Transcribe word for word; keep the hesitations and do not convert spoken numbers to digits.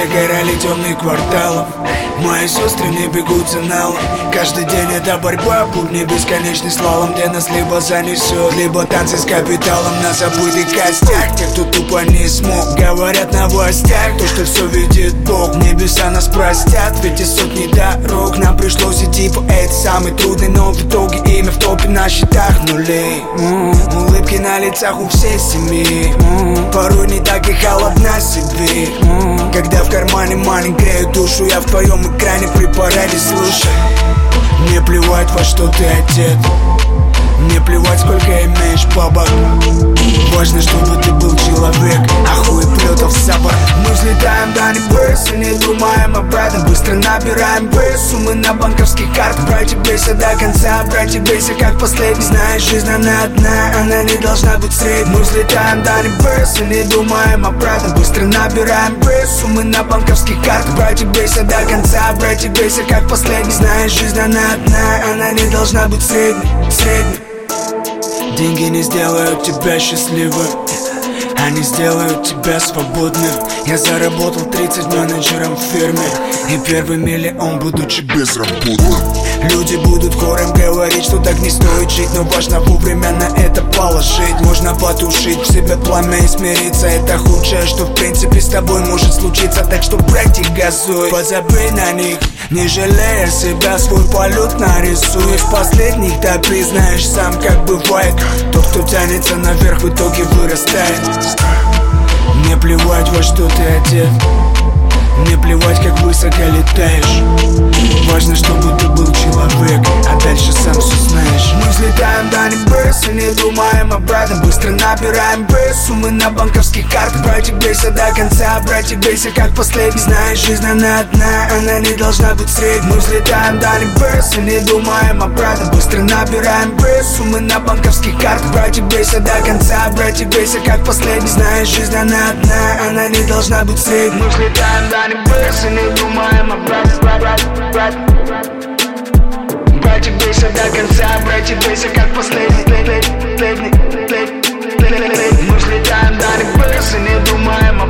загорали темные кварталы. Мои сестры не бегут за налом. Каждый день это борьба, будни бесконечный слалом, где нас либо занесет, либо танцы с капиталом на забытый костяк. Те, кто тупо не смог, говорят на властях то, что все видит Бог. Небеса нас простят, ведь и сотни дорог нам пришлось идти по этой самой трудной, но в итоге имя в топе на счетах нулей. mm-hmm. Улыбки на лицах у всей семьи, mm-hmm. порой не так и холодна себе, mm-hmm. когда в кармане маленький греют душу. Я в твоем экране при параде, слушай. Мне плевать, во что ты одет, мне плевать, сколько имеешь бабок. Важно, чтобы ты был человек, а хуй плетов сапор. Мы взлетаем до небес и не думаем об этом. Быстро набираем б, суммы на банковских картах. Братья, бейся до конца, братья, бейся как последний. Знаешь, жизнь она одна, она не должна быть средней. Мы взлетаем до небес и не думаем об этом. Быстро набираем б, суммы на банковских картах. Братья, бейся до конца, братья, бейся как последний. Знаешь, жизнь она одна, она не должна быть средней, средней. Деньги не сделают тебя счастливым, они сделают тебя свободным. Я заработал тридцать менеджером в фирме и первый миллион, будучи безработным. Люди будут хором говорить, что так не стоит жить, но важно вовремя на это положить. Можно потушить в себе пламя и смириться. Это худшее, что в принципе с тобой может случиться. Так что, братья, газуй, позабей на них, не жалея себя, свой полет нарисуй. Из последних ты признаешь сам, как бывает. Тот, кто тянется наверх, в итоге вырастает. Мне плевать, во что ты одет, мне плевать, как высоко летаешь. Важно, чтобы ты был человек, а дальше сам все знаешь. Мы взлетаем до небес и не думаем об этом. Быстро набираем б, суммы на банковских картах. Братья, бейся до конца, братья, бейся как последний. Знаешь, жизнь она одна, она не должна быть средней. Мы взлетаем до небес и не думаем об этом. Быстро набираем б, суммы на банковских картах. Братья, бейся до конца, братья, бейся как последний. Знаешь, жизнь она одна, она не должна быть средней. Мы взлетаем до небес и не думаем об этом. Братья, бейся до конца, братья, бейся как последний. Мы взлетаем до небес и не думаем об